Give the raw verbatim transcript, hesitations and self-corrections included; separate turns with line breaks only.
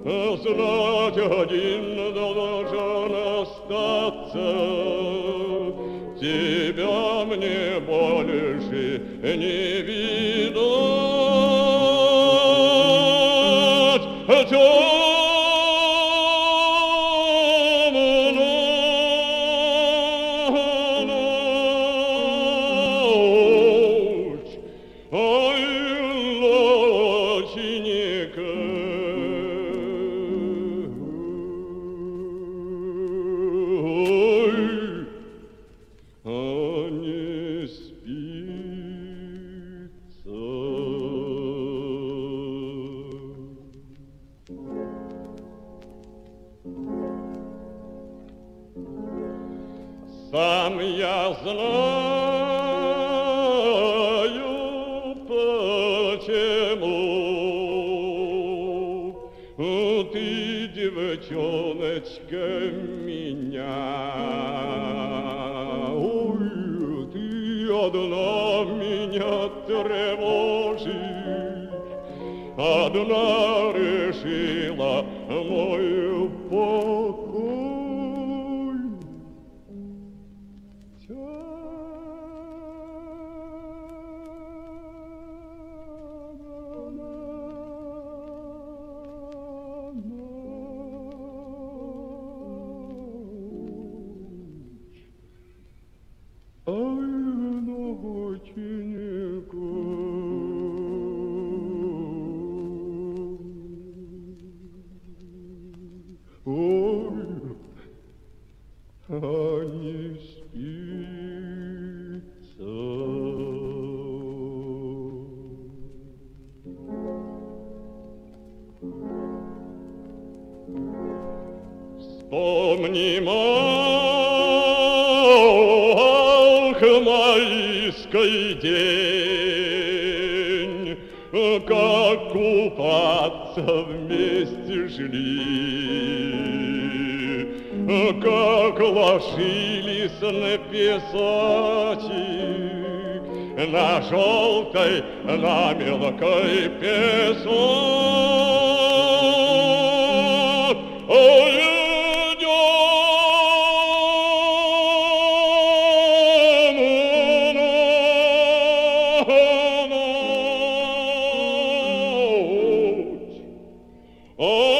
знать один должен остаться. Тебя мне больше не видать. Сам я знаю, почему ты, девчоночка, меня, ой, ты одна меня тревожишь, одна решила мой покой. Ой, ночнику, ой, а не спится. Вспомни, майский день, как купаться вместе шли, как ложились на песочек, на желтой, на мелкой песок. Ой, oh